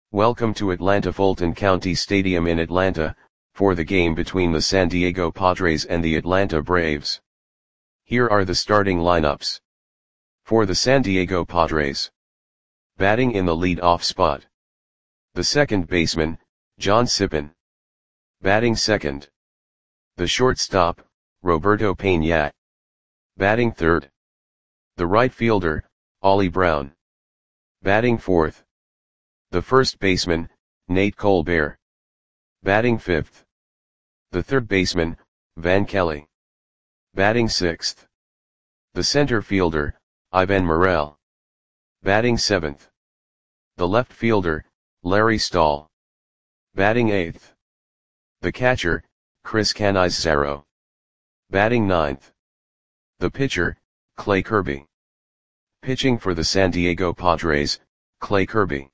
Welcome to Atlanta Fulton County Stadium in Atlanta, for the game between the San Diego Padres and the Atlanta Braves. Here are the starting lineups. For the San Diego Padres. Batting in the lead-off spot. The second baseman, John Sippen. Batting second. The shortstop, Roberto Peña. Batting third. The right fielder, Ollie Brown. Batting fourth. The first baseman, Nate Colbert. Batting fifth. The third baseman, Van Kelly. Batting sixth. The center fielder, Ivan Morel. Batting seventh. The left fielder, Larry Stahl. Batting eighth. The catcher, Chris Canizaro. Batting ninth. The pitcher, Clay Kirby. Pitching for the San Diego Padres, Clay Kirby.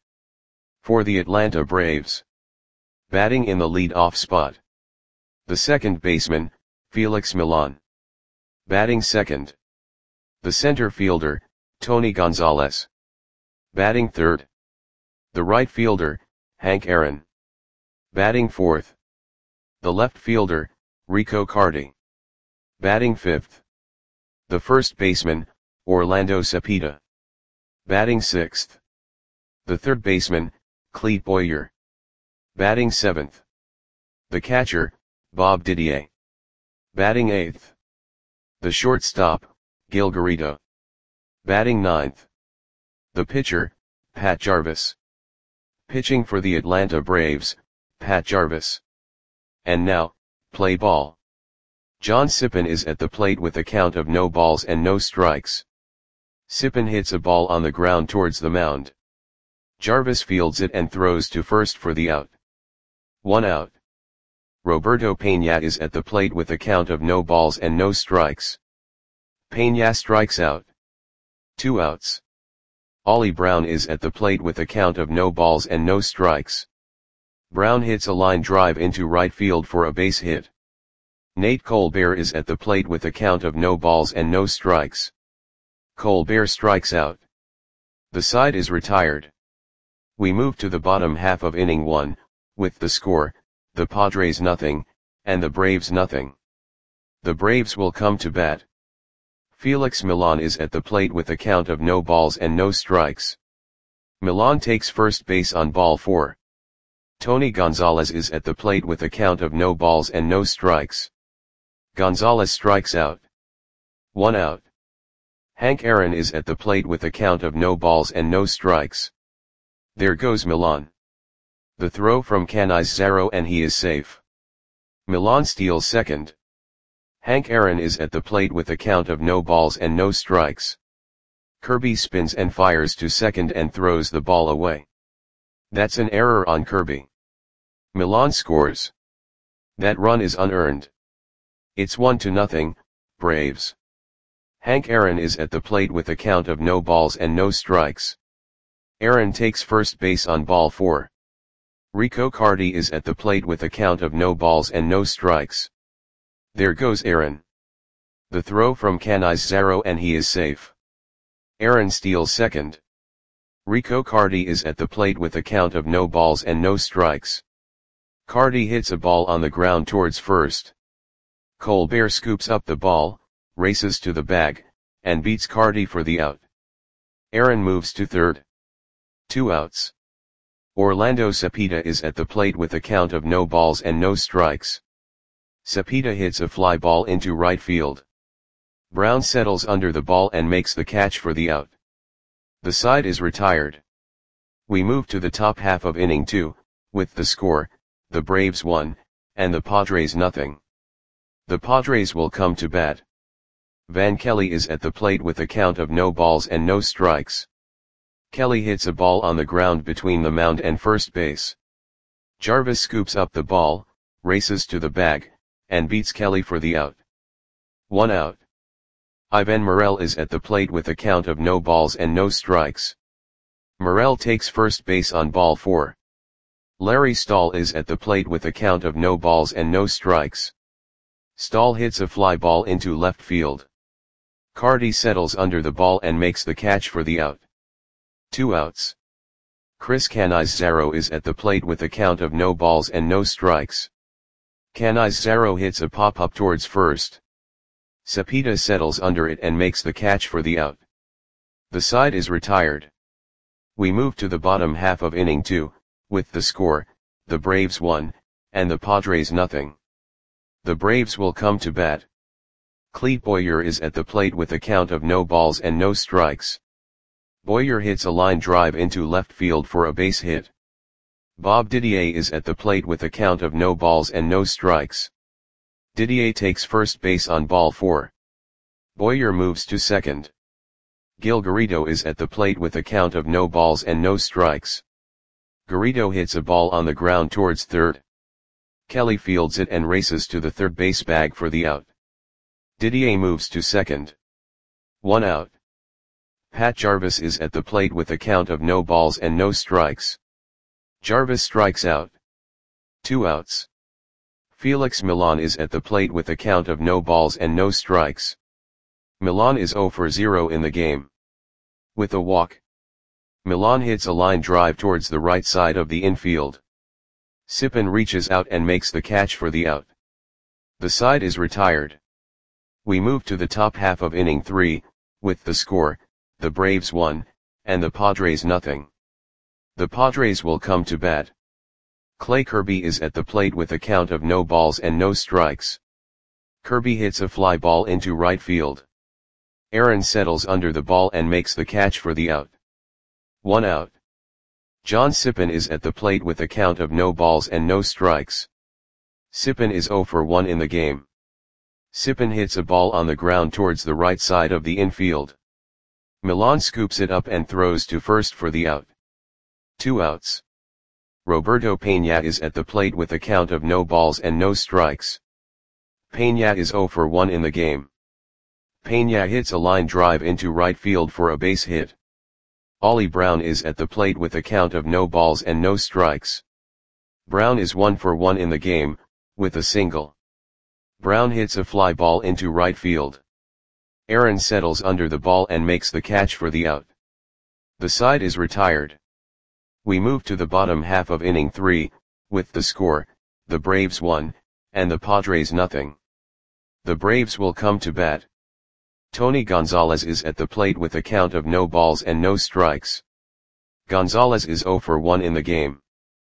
For the Atlanta Braves. Batting in the lead-off spot. The second baseman, Felix Millan. Batting second. The center fielder, Tony Gonzalez. Batting third. The right fielder, Hank Aaron. Batting fourth. The left fielder, Rico Carty. Batting fifth. The first baseman, Orlando Cepeda. Batting sixth. The third baseman, Clete Boyer. Batting seventh. The catcher, Bob Didier. Batting eighth. The shortstop, Gil Garrido. Batting ninth. The pitcher, Pat Jarvis. Pitching for the Atlanta Braves, Pat Jarvis. And now, play ball. John Sippen is at the plate with a count of no balls and no strikes. Sippen hits a ball on the ground towards the mound. Jarvis fields it and throws to first for the out. 1 out. Roberto Peña is at the plate with a count of no balls and no strikes. Peña strikes out. 2 outs. Ollie Brown is at the plate with a count of no balls and no strikes. Brown hits a line drive into right field for a base hit. Nate Colbert is at the plate with a count of no balls and no strikes. Colbert strikes out. The side is retired. We move to the bottom half of inning 1, with the score, the Padres nothing, and the Braves nothing. The Braves will come to bat. Felix Millan is at the plate with a count of no balls and no strikes. Millan takes first base on ball 4. Tony Gonzalez is at the plate with a count of no balls and no strikes. Gonzalez strikes out. 1 out. Hank Aaron is at the plate with a count of no balls and no strikes. There goes Millan. The throw from Canizaro and he is safe. Millan steals second. Hank Aaron is at the plate with a count of no balls and no strikes. Kirby spins and fires to second and throws the ball away. That's an error on Kirby. Millan scores. That run is unearned. It's 1-0, Braves. Hank Aaron is at the plate with a count of no balls and no strikes. Aaron takes first base on ball 4. Rico Carty is at the plate with a count of no balls and no strikes. There goes Aaron. The throw from Canizaro and he is safe. Aaron steals second. Rico Carty is at the plate with a count of no balls and no strikes. Carty hits a ball on the ground towards first. Colbert scoops up the ball, races to the bag, and beats Carty for the out. Aaron moves to third. 2 outs. Orlando Cepeda is at the plate with a count of no balls and no strikes. Cepeda hits a fly ball into right field. Brown settles under the ball and makes the catch for the out. The side is retired. We move to the top half of inning 2, with the score, the Braves 1, and the Padres nothing. The Padres will come to bat. Van Kelly is at the plate with a count of no balls and no strikes. Kelly hits a ball on the ground between the mound and first base. Jarvis scoops up the ball, races to the bag, and beats Kelly for the out. 1 out. Ivan Morel is at the plate with a count of no balls and no strikes. Morel takes first base on ball 4. Larry Stahl is at the plate with a count of no balls and no strikes. Stahl hits a fly ball into left field. Carty settles under the ball and makes the catch for the out. 2 outs. Chris Canizaro is at the plate with a count of no balls and no strikes. Canizaro hits a pop-up towards first. Cepeda settles under it and makes the catch for the out. The side is retired. We move to the bottom half of inning 2, with the score, the Braves 1, and the Padres nothing. The Braves will come to bat. Clete Boyer is at the plate with a count of no balls and no strikes. Boyer hits a line drive into left field for a base hit. Bob Didier is at the plate with a count of no balls and no strikes. Didier takes first base on ball 4. Boyer moves to second. Gil Garrido is at the plate with a count of no balls and no strikes. Garrido hits a ball on the ground towards third. Kelly fields it and races to the third base bag for the out. Didier moves to second. 1 out. Pat Jarvis is at the plate with a count of no balls and no strikes. Jarvis strikes out. 2 outs. Felix Millan is at the plate with a count of no balls and no strikes. Millan is 0 for 0 in the game. With a walk. Millan hits a line drive towards the right side of the infield. Sippen reaches out and makes the catch for the out. The side is retired. We move to the top half of inning 3, with the score, the Braves 1, and the Padres nothing. The Padres will come to bat. Clay Kirby is at the plate with a count of no balls and no strikes. Kirby hits a fly ball into right field. Aaron settles under the ball and makes the catch for the out. 1 out. John Sippen is at the plate with a count of no balls and no strikes. Sippen is 0 for 1 in the game. Sippen hits a ball on the ground towards the right side of the infield. Millan scoops it up and throws to first for the out. 2 outs. Roberto Peña is at the plate with a count of no balls and no strikes. Peña is 0 for 1 in the game. Peña hits a line drive into right field for a base hit. Ollie Brown is at the plate with a count of no balls and no strikes. Brown is 1 for 1 in the game, with a single. Brown hits a fly ball into right field. Aaron settles under the ball and makes the catch for the out. The side is retired. We move to the bottom half of inning 3, with the score, the Braves 1, and the Padres nothing. The Braves will come to bat. Tony Gonzalez is at the plate with a count of no balls and no strikes. Gonzalez is 0 for 1 in the game.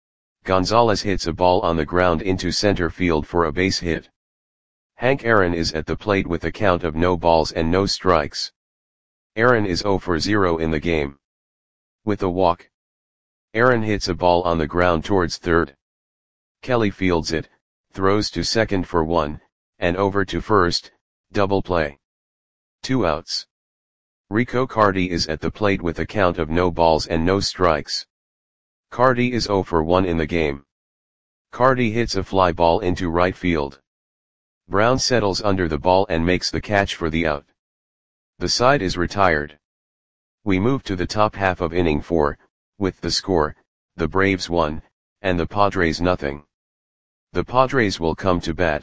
Gonzalez hits a ball on the ground into center field for a base hit. Hank Aaron is at the plate with a count of no balls and no strikes. Aaron is 0 for 0 in the game. With a walk. Aaron hits a ball on the ground towards third. Kelly fields it, throws to second for 1, and over to first, double play. 2 outs. Rico Cardi is at the plate with a count of no balls and no strikes. Cardi is 0 for 1 in the game. Cardi hits a fly ball into right field. Brown settles under the ball and makes the catch for the out. The side is retired. We move to the top half of inning 4, with the score, the Braves 1, and the Padres nothing. The Padres will come to bat.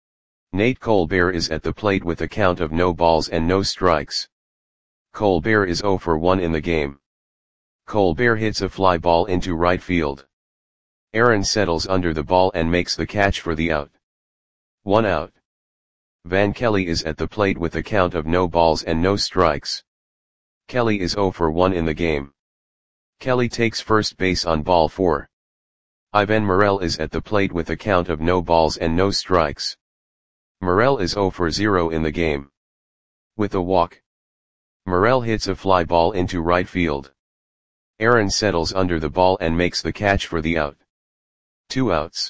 Nate Colbert is at the plate with a count of no balls and no strikes. Colbert is 0 for 1 in the game. Colbert hits a fly ball into right field. Aaron settles under the ball and makes the catch for the out. 1 out. Van Kelly is at the plate with a count of no balls and no strikes. Kelly is 0 for 1 in the game. Kelly takes first base on ball 4. Ivan Morel is at the plate with a count of no balls and no strikes. Morel is 0 for 0 in the game. With a walk. Morel hits a fly ball into right field. Aaron settles under the ball and makes the catch for the out. 2 outs.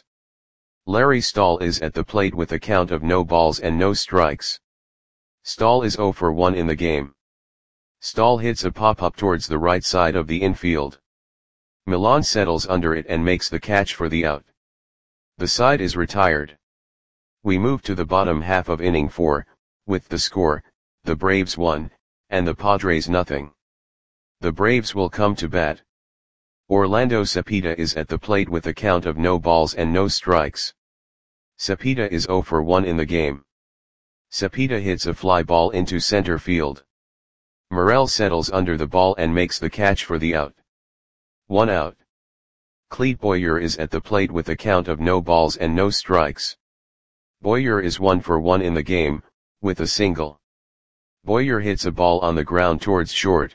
Larry Stahl is at the plate with a count of no balls and no strikes. Stahl is 0 for 1 in the game. Stahl hits a pop-up towards the right side of the infield. Millan settles under it and makes the catch for the out. The side is retired. We move to the bottom half of inning 4, with the score, the Braves 1, and the Padres nothing. The Braves will come to bat. Orlando Cepeda is at the plate with a count of no balls and no strikes. Cepeda is 0 for 1 in the game. Cepeda hits a fly ball into center field. Morel settles under the ball and makes the catch for the out. 1 out. Clete Boyer is at the plate with a count of no balls and no strikes. Boyer is 1 for 1 in the game, with a single. Boyer hits a ball on the ground towards short.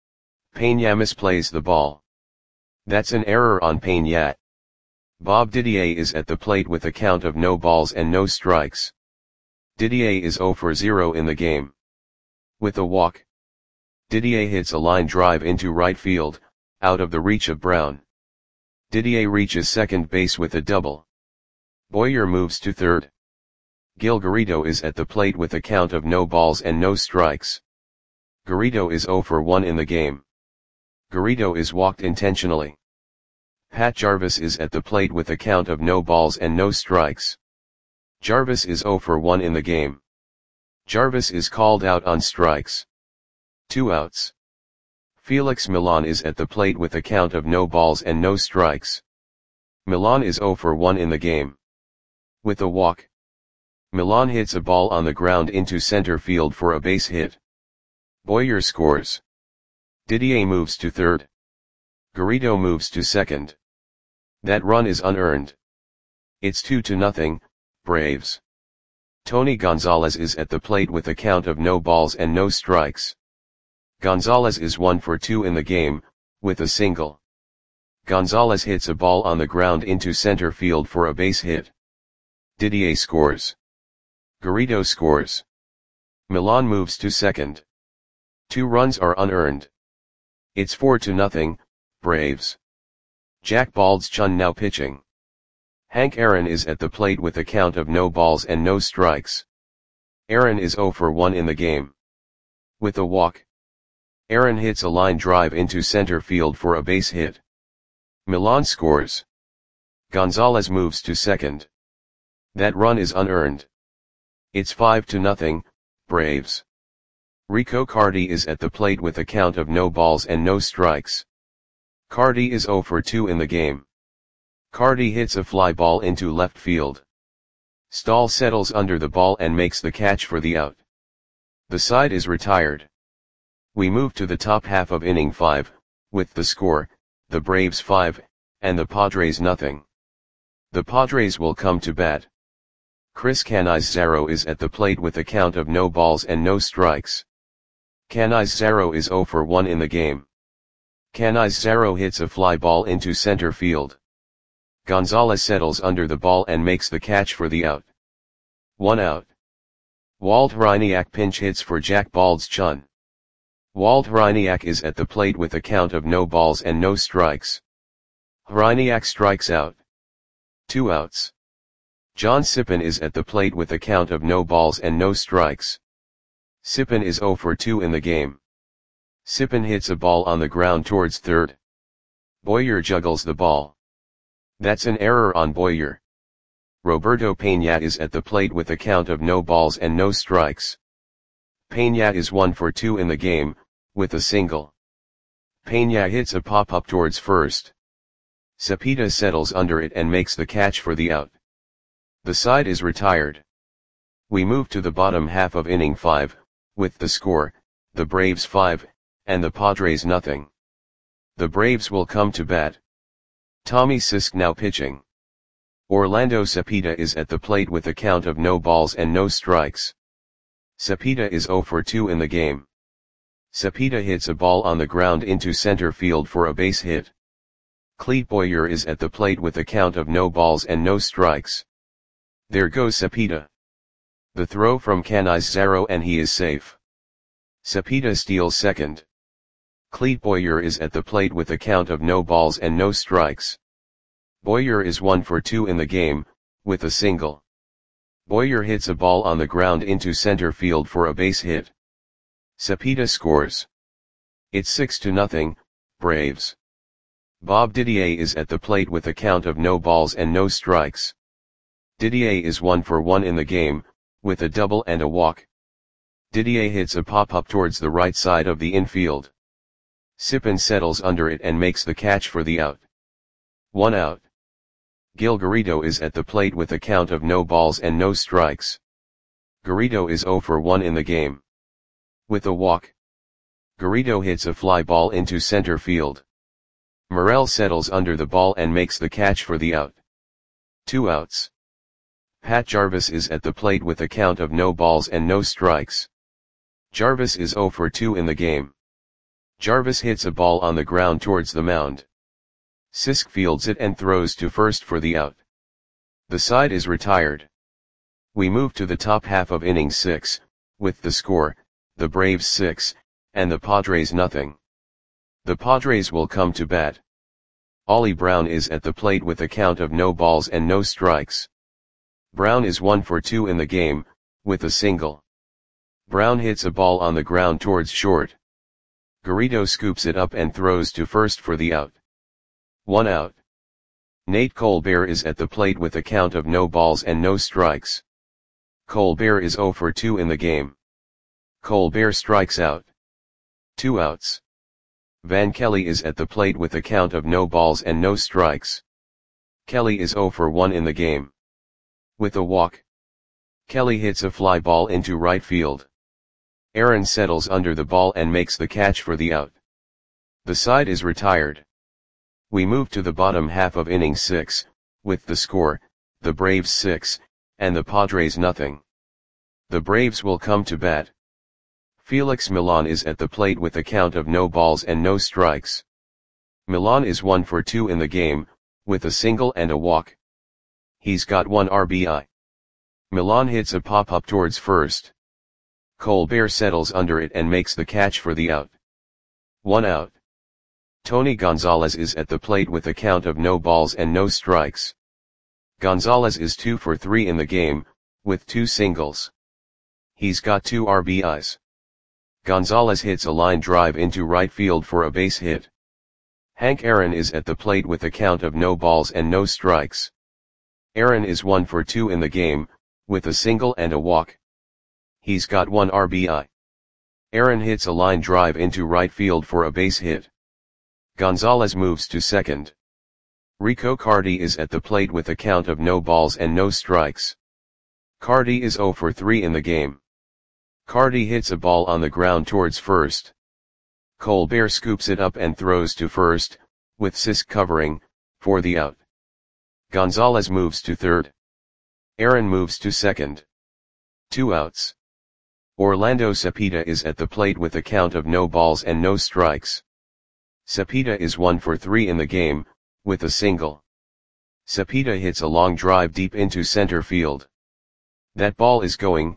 Peña misplays the ball. That's an error on Peña. Bob Didier is at the plate with a count of no balls and no strikes. Didier is 0 for 0 in the game. With a walk. Didier hits a line drive into right field, out of the reach of Brown. Didier reaches second base with a double. Boyer moves to third. Gil Garrido is at the plate with a count of no balls and no strikes. Garrido is 0 for 1 in the game. Garrido is walked intentionally. Pat Jarvis is at the plate with a count of no balls and no strikes. Jarvis is 0 for 1 in the game. Jarvis is called out on strikes. 2 outs. Felix Millan is at the plate with a count of no balls and no strikes. Millan is 0 for 1 in the game. With a walk. Millan hits a ball on the ground into center field for a base hit. Boyer scores. Didier moves to third. Garrido moves to second. That run is unearned. It's 2-0, Braves. Tony Gonzalez is at the plate with a count of no balls and no strikes. Gonzalez is 1 for 2 in the game, with a single. Gonzalez hits a ball on the ground into center field for a base hit. Didier scores. Garrido scores. Millan moves to second. 2 runs are unearned. It's 4-0, Braves. Jack Bald's Chun now pitching. Hank Aaron is at the plate with a count of no balls and no strikes. Aaron is 0 for 1 in the game. With a walk. Aaron hits a line drive into center field for a base hit. Millan scores. Gonzalez moves to second. That run is unearned. It's 5-0, Braves. Rico Cardi is at the plate with a count of no balls and no strikes. Cardi is 0 for 2 in the game. Cardi hits a fly ball into left field. Stahl settles under the ball and makes the catch for the out. The side is retired. We move to the top half of inning 5, with the score, the Braves 5, and the Padres nothing. The Padres will come to bat. Chris Canizaro is at the plate with a count of no balls and no strikes. Canizaro is 0 for 1 in the game. Canizaro hits a fly ball into center field. Gonzalez settles under the ball and makes the catch for the out. 1 out. Walt Hryniak pinch hits for Jack Bald's Chun. Walt Hryniak is at the plate with a count of no balls and no strikes. Hryniak strikes out. 2 outs. John Sippen is at the plate with a count of no balls and no strikes. Sippen is 0 for 2 in the game. Sippen hits a ball on the ground towards third. Boyer juggles the ball. That's an error on Boyer. Roberto Peña is at the plate with a count of no balls and no strikes. Peña is 1 for 2 in the game, with a single. Peña hits a pop-up towards first. Cepeda settles under it and makes the catch for the out. The side is retired. We move to the bottom half of inning 5, with the score, the Braves 5, and the Padres nothing. The Braves will come to bat. Tommy Sisk now pitching. Orlando Cepeda is at the plate with a count of no balls and no strikes. Cepeda is 0 for 2 in the game. Cepeda hits a ball on the ground into center field for a base hit. Clete Boyer is at the plate with a count of no balls and no strikes. There goes Cepeda. The throw from Canizaro and he is safe. Cepeda steals second. Clete Boyer is at the plate with a count of no balls and no strikes. Boyer is 1 for 2 in the game, with a single. Boyer hits a ball on the ground into center field for a base hit. Cepeda scores. It's 6-0, Braves. Bob Didier is at the plate with a count of no balls and no strikes. Didier is 1 for 1 in the game, with a double and a walk. Didier hits a pop-up towards the right side of the infield. Sippen settles under it and makes the catch for the out. 1 out. Gil Garrido is at the plate with a count of no balls and no strikes. Garrido is 0 for 1 in the game. With a walk. Garrido hits a fly ball into center field. Morel settles under the ball and makes the catch for the out. 2 outs. Pat Jarvis is at the plate with a count of no balls and no strikes. Jarvis is 0 for 2 in the game. Jarvis hits a ball on the ground towards the mound. Sisk fields it and throws to first for the out. The side is retired. We move to the top half of inning 6, with the score, the Braves 6, and the Padres nothing. The Padres will come to bat. Ollie Brown is at the plate with a count of no balls and no strikes. Brown is 1 for 2 in the game, with a single. Brown hits a ball on the ground towards short. Garrido scoops it up and throws to first for the out. 1 out. Nate Colbert is at the plate with a count of no balls and no strikes. Colbert is 0 for 2 in the game. Colbert strikes out. 2 outs. Van Kelly is at the plate with a count of no balls and no strikes. Kelly is 0 for 1 in the game. With a walk, Kelly hits a fly ball into right field. Aaron settles under the ball and makes the catch for the out. The side is retired. We move to the bottom half of inning 6, with the score, the Braves 6, and the Padres nothing. The Braves will come to bat. Felix Millan is at the plate with a count of no balls and no strikes. Millan is 1 for 2 in the game, with a single and a walk. He's got 1 RBI. Millan hits a pop-up towards first. Colbert settles under it and makes the catch for the out. 1 out. Tony Gonzalez is at the plate with a count of no balls and no strikes. Gonzalez is 2 for 3 in the game, with 2 singles. He's got 2 RBIs. Gonzalez hits a line drive into right field for a base hit. Hank Aaron is at the plate with a count of no balls and no strikes. Aaron is 1 for 2 in the game, with a single and a walk. He's got 1 RBI. Aaron hits a line drive into right field for a base hit. Gonzalez moves to second. Rico Cardi is at the plate with a count of no balls and no strikes. Cardi is 0 for 3 in the game. Cardi hits a ball on the ground towards first. Colbert scoops it up and throws to first, with Sisk covering, for the out. Gonzalez moves to third. Aaron moves to second. 2 outs. Orlando Cepeda is at the plate with a count of no balls and no strikes. Cepeda is 1 for 3 in the game, with a single. Cepeda hits a long drive deep into center field. That ball is gone.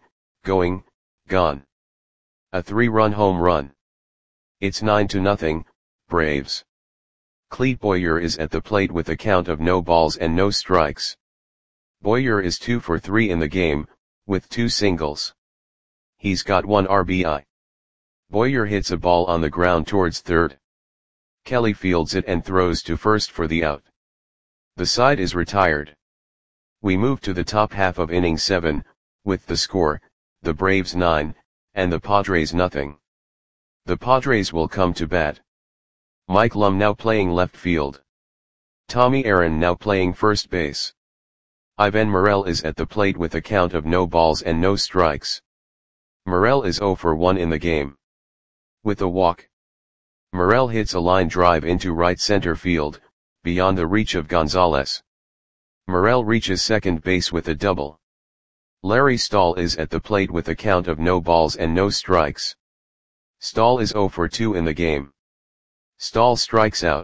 A 3-run home run. It's 9-0, Braves. Clete Boyer is at the plate with a count of no balls and no strikes. Boyer is 2 for 3 in the game, with 2 singles. He's got 1 RBI. Boyer hits a ball on the ground towards third. Kelly fields it and throws to first for the out. The side is retired. We move to the top half of inning 7, with the score, the Braves 9, and the Padres nothing. The Padres will come to bat. Mike Lum now playing left field. Tommy Aaron now playing first base. Ivan Morel is at the plate with a count of no balls and no strikes. Morel is 0 for 1 in the game. With a walk, Morel hits a line drive into right center field, beyond the reach of Gonzalez. Morel reaches second base with a double. Larry Stahl is at the plate with a count of no balls and no strikes. Stahl is 0 for 2 in the game. Stahl strikes out.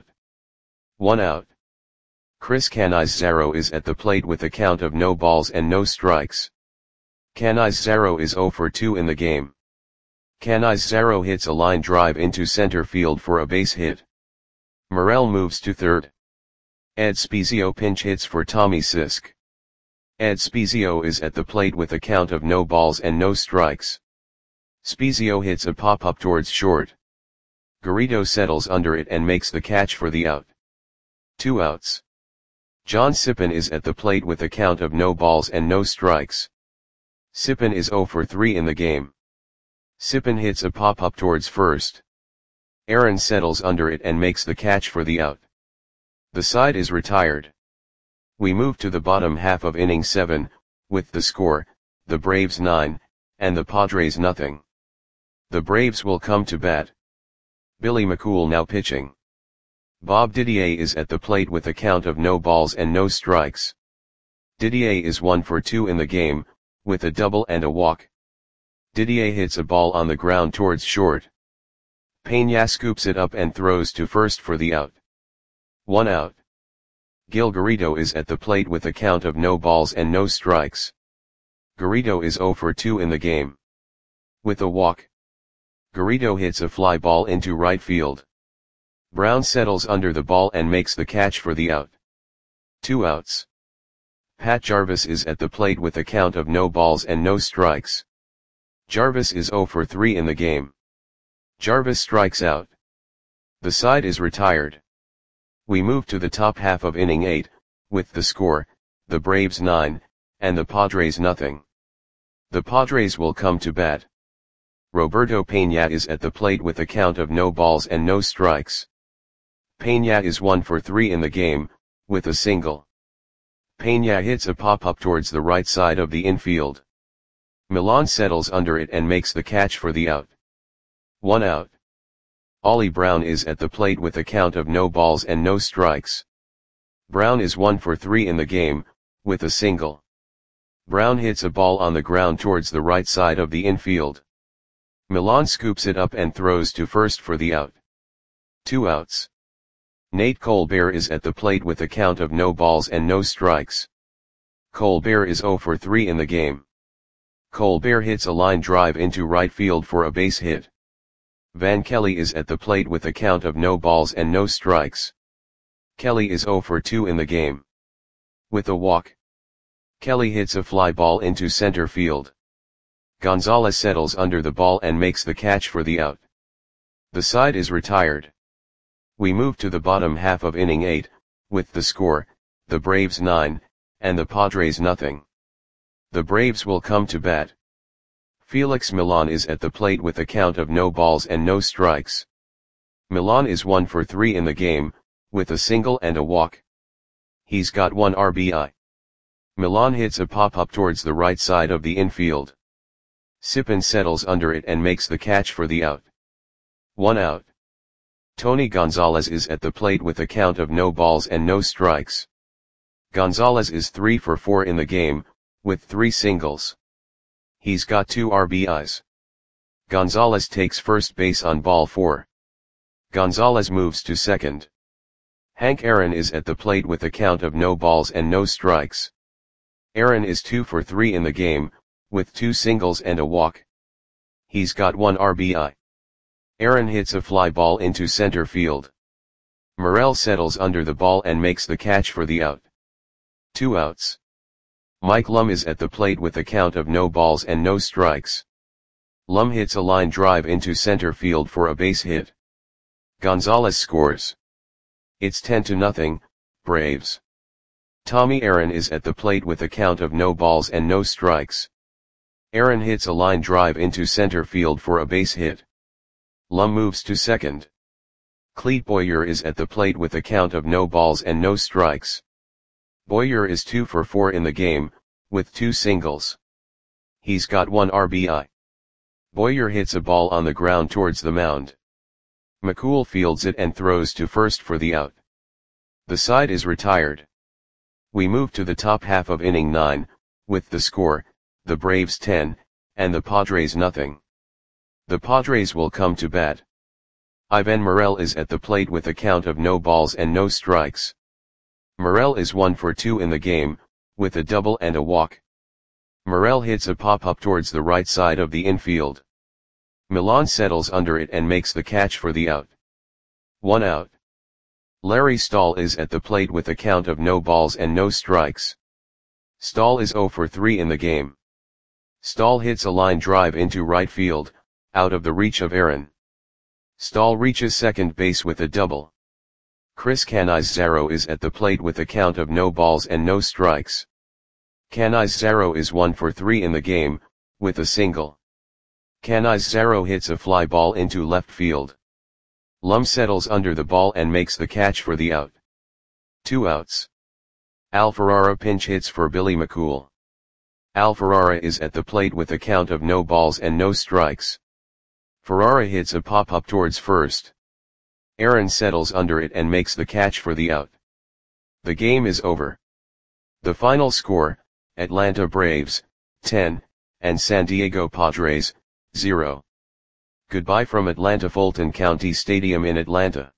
1 out. Chris Canizaro is at the plate with a count of no balls and no strikes. Canizaro is 0 for 2 in the game. Canizaro hits a line drive into center field for a base hit. Morel moves to third. Ed Spezio pinch hits for Tommy Sisk. Ed Spezio is at the plate with a count of no balls and no strikes. Spezio hits a pop-up towards short. Garrido settles under it and makes the catch for the out. 2 outs. John Sippen is at the plate with a count of no balls and no strikes. Sippen is 0 for 3 in the game. Sippen hits a pop-up towards first. Aaron settles under it and makes the catch for the out. The side is retired. We move to the bottom half of inning 7, with the score, the Braves 9, and the Padres nothing. The Braves will come to bat. Billy McCool now pitching. Bob Didier is at the plate with a count of no balls and no strikes. Didier is 1 for 2 in the game, with a double and a walk. Didier hits a ball on the ground towards short. Peña scoops it up and throws to first for the out. 1 out. Gil Garrido is at the plate with a count of no balls and no strikes. Garrido is 0 for 2 in the game. With a walk. Garrido hits a fly ball into right field. Brown settles under the ball and makes the catch for the out. 2 outs. Pat Jarvis is at the plate with a count of no balls and no strikes. Jarvis is 0 for 3 in the game. Jarvis strikes out. The side is retired. We move to the top half of inning 8, with the score, the Braves 9, and the Padres nothing. The Padres will come to bat. Roberto Peña is at the plate with a count of no balls and no strikes. Peña is 1 for 3 in the game, with a single. Peña hits a pop-up towards the right side of the infield. Milan settles under it and makes the catch for the out. 1 out. Ollie Brown is at the plate with a count of no balls and no strikes. Brown is 1 for 3 in the game, with a single. Brown hits a ball on the ground towards the right side of the infield. Milan scoops it up and throws to first for the out. 2 outs. Nate Colbert is at the plate with a count of no balls and no strikes. Colbert is 0 for 3 in the game. Colbert hits a line drive into right field for a base hit. Van Kelly is at the plate with a count of no balls and no strikes. Kelly is 0 for 2 in the game. With a walk. Kelly hits a fly ball into center field. Gonzalez settles under the ball and makes the catch for the out. The side is retired. We move to the bottom half of inning 8, with the score, the Braves 9, and the Padres nothing. The Braves will come to bat. Felix Milan is at the plate with a count of no balls and no strikes. Milan is 1 for 3 in the game, with a single and a walk. He's got 1 RBI. Milan hits a pop-up towards the right side of the infield. Sippin settles under it and makes the catch for the out. 1 out. Tony Gonzalez is at the plate with a count of no balls and no strikes. Gonzalez is 3 for 4 in the game, with 3 singles. He's got 2 RBIs. Gonzalez takes first base on ball 4. Gonzalez moves to second. Hank Aaron is at the plate with a count of no balls and no strikes. Aaron is 2 for 3 in the game, with 2 singles and a walk. He's got 1 RBI. Aaron hits a fly ball into center field. Morel settles under the ball and makes the catch for the out. 2 outs. Mike Lum is at the plate with a count of no balls and no strikes. Lum hits a line drive into center field for a base hit. Gonzalez scores. It's 10-0, Braves. Tommy Aaron is at the plate with a count of no balls and no strikes. Aaron hits a line drive into center field for a base hit. Lum moves to second. Clete Boyer is at the plate with a count of no balls and no strikes. Boyer is 2 for 4 in the game, with 2 singles. He's got 1 RBI. Boyer hits a ball on the ground towards the mound. McCool fields it and throws to first for the out. The side is retired. We move to the top half of inning 9, with the score, the Braves 10, and the Padres nothing. The Padres will come to bat. Ivan Morel is at the plate with a count of no balls and no strikes. Morel is 1 for 2 in the game, with a double and a walk. Morel hits a pop-up towards the right side of the infield. Milan settles under it and makes the catch for the out. 1 out. Larry Stahl is at the plate with a count of no balls and no strikes. Stahl is 0 for 3 in the game. Stahl hits a line drive into right field, out of the reach of Aaron. Stahl reaches second base with a double. Chris Canizaro is at the plate with a count of no balls and no strikes. Canizaro is 1 for 3 in the game, with a single. Canizaro hits a fly ball into left field. Lum settles under the ball and makes the catch for the out. 2 outs. Al Ferrara pinch hits for Billy McCool. Al Ferrara is at the plate with a count of no balls and no strikes. Ferrara hits a pop-up towards first. Aaron settles under it and makes the catch for the out. The game is over. The final score, Atlanta Braves, 10, and San Diego Padres, 0. Goodbye from Atlanta Fulton County Stadium in Atlanta.